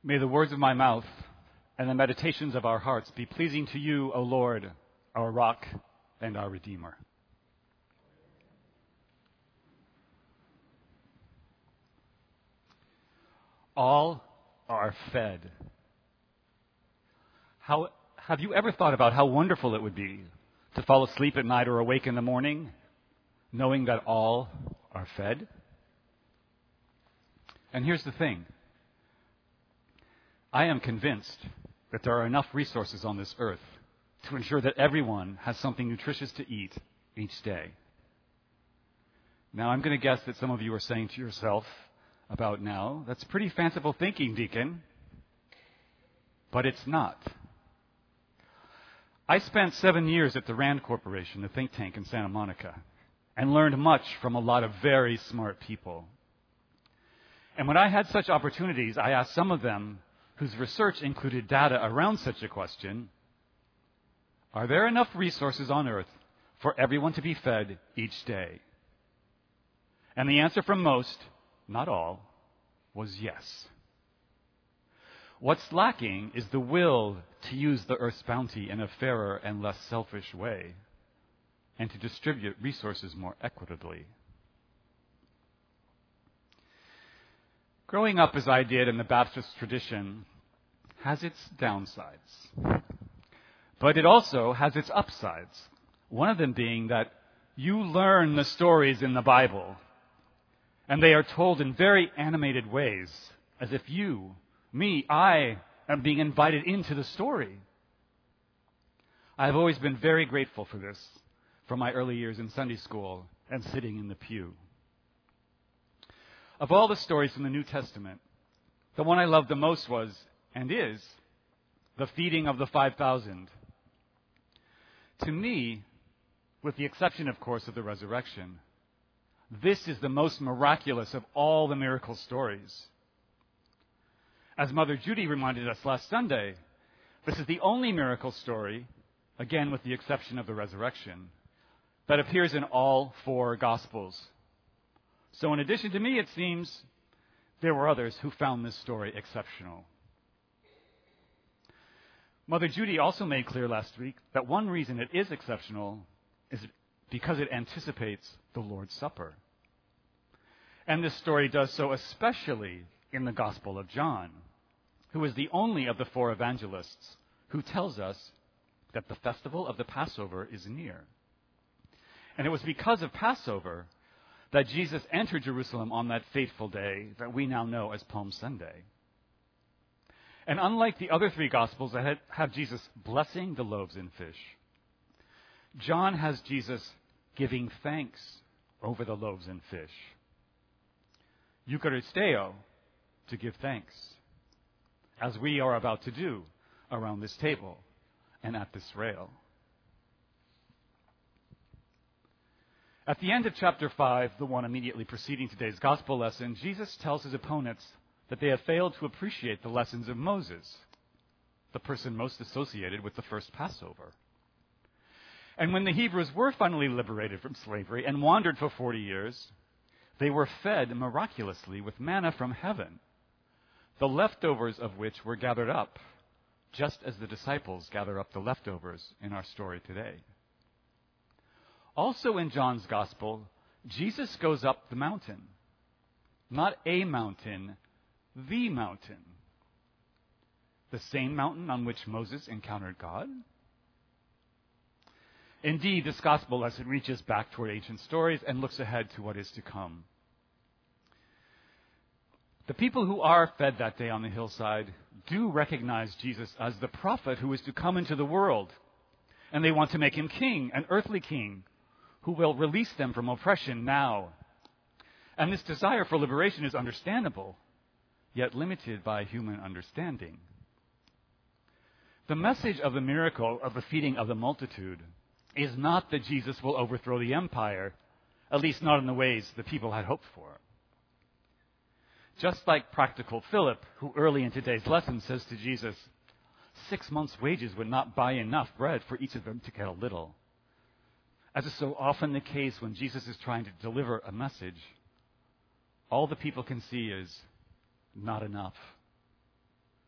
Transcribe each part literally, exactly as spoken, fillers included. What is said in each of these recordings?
May the words of my mouth and the meditations of our hearts be pleasing to you, O Lord, our rock and our Redeemer. All are fed. How, have you ever thought about how wonderful it would be to fall asleep at night or awake in the morning knowing that all are fed? And here's the thing. I am convinced that there are enough resources on this earth to ensure that everyone has something nutritious to eat each day. Now, I'm going to guess that some of you are saying to yourself about now, that's pretty fanciful thinking, Deacon. But it's not. I spent seven years at the RAND Corporation, the think tank in Santa Monica, and learned much from a lot of very smart people. And when I had such opportunities, I asked some of them whose research included data around such a question, are there enough resources on earth for everyone to be fed each day? And the answer from most, not all, was yes. What's lacking is the will to use the earth's bounty in a fairer and less selfish way, and to distribute resources more equitably. Growing up as I did in the Baptist tradition has its downsides. But it also has its upsides. One of them being that you learn the stories in the Bible, and they are told in very animated ways, as if you, me, I am being invited into the story. I've always been very grateful for this, from my early years in Sunday school and sitting in the pew. Of all the stories from the New Testament, the one I loved the most was, and is, the feeding of the five thousand. To me, with the exception, of course, of the resurrection, this is the most miraculous of all the miracle stories. As Mother Judy reminded us last Sunday, this is the only miracle story, again with the exception of the resurrection, that appears in all four Gospels. So in addition to me, it seems, there were others who found this story exceptional. Mother Judy also made clear last week that one reason it is exceptional is because it anticipates the Lord's Supper. And this story does so especially in the Gospel of John, who is the only of the four evangelists who tells us that the festival of the Passover is near. And it was because of Passover that Jesus entered Jerusalem on that fateful day that we now know as Palm Sunday. And unlike the other three Gospels that have Jesus blessing the loaves and fish, John has Jesus giving thanks over the loaves and fish. Eucharisteo, to give thanks, as we are about to do around this table and at this rail. At the end of chapter five, the one immediately preceding today's gospel lesson, Jesus tells his opponents that they have failed to appreciate the lessons of Moses, the person most associated with the first Passover. And when the Hebrews were finally liberated from slavery and wandered for forty years, they were fed miraculously with manna from heaven, the leftovers of which were gathered up, just as the disciples gather up the leftovers in our story today. Also in John's Gospel, Jesus goes up the mountain. Not a mountain, the mountain. The same mountain on which Moses encountered God. Indeed, this Gospel lesson reaches back toward ancient stories and looks ahead to what is to come. The people who are fed that day on the hillside do recognize Jesus as the prophet who is to come into the world. And they want to make him king, an earthly king, who will release them from oppression now. And this desire for liberation is understandable, yet limited by human understanding. The message of the miracle of the feeding of the multitude is not that Jesus will overthrow the empire, at least not in the ways the people had hoped for. Just like practical Philip, who early in today's lesson says to Jesus, six months' wages would not buy enough bread for each of them to get a little. As is so often the case when Jesus is trying to deliver a message, all the people can see is not enough.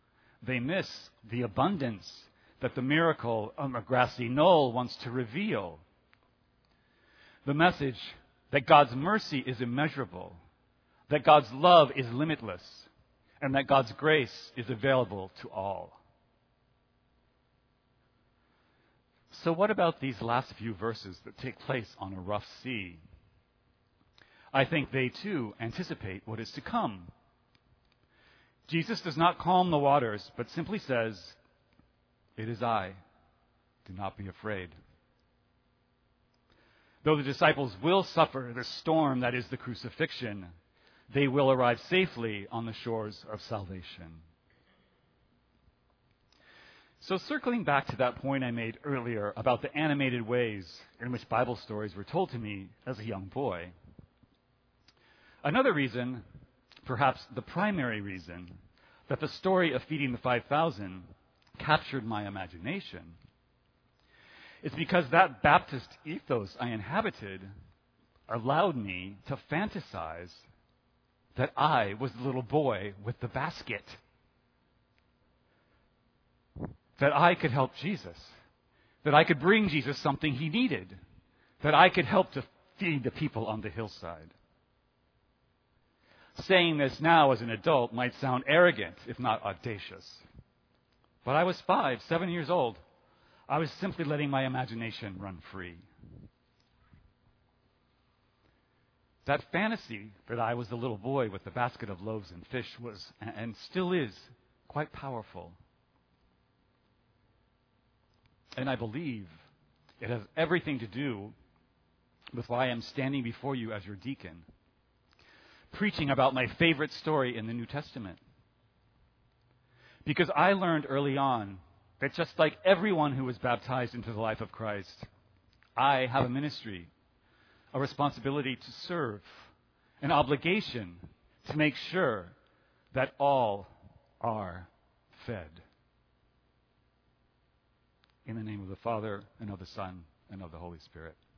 they miss the abundance that the miracle on a grassy knoll wants to reveal. The message that God's mercy is immeasurable, that God's love is limitless, and that God's grace is available to all. So what about these last few verses that take place on a rough sea? I think they too anticipate what is to come. Jesus does not calm the waters, but simply says, "It is I. Do not be afraid." Though the disciples will suffer the storm that is the crucifixion, they will arrive safely on the shores of salvation. So circling back to that point I made earlier about the animated ways in which Bible stories were told to me as a young boy, another reason, perhaps the primary reason, that the story of feeding the five thousand captured my imagination is because that Baptist ethos I inhabited allowed me to fantasize that I was the little boy with the basket. That I could help Jesus. That I could bring Jesus something he needed. That I could help to feed the people on the hillside. Saying this now as an adult might sound arrogant, if not audacious. But I was five, seven years old. I was simply letting my imagination run free. That fantasy that I was the little boy with the basket of loaves and fish was, and still is, quite powerful. And I believe it has everything to do with why I'm standing before you as your deacon, preaching about my favorite story in the New Testament. Because I learned early on that just like everyone who was baptized into the life of Christ, I have a ministry, a responsibility to serve, an obligation to make sure that all are fed. In the name of the Father, and of the Son, and of the Holy Spirit.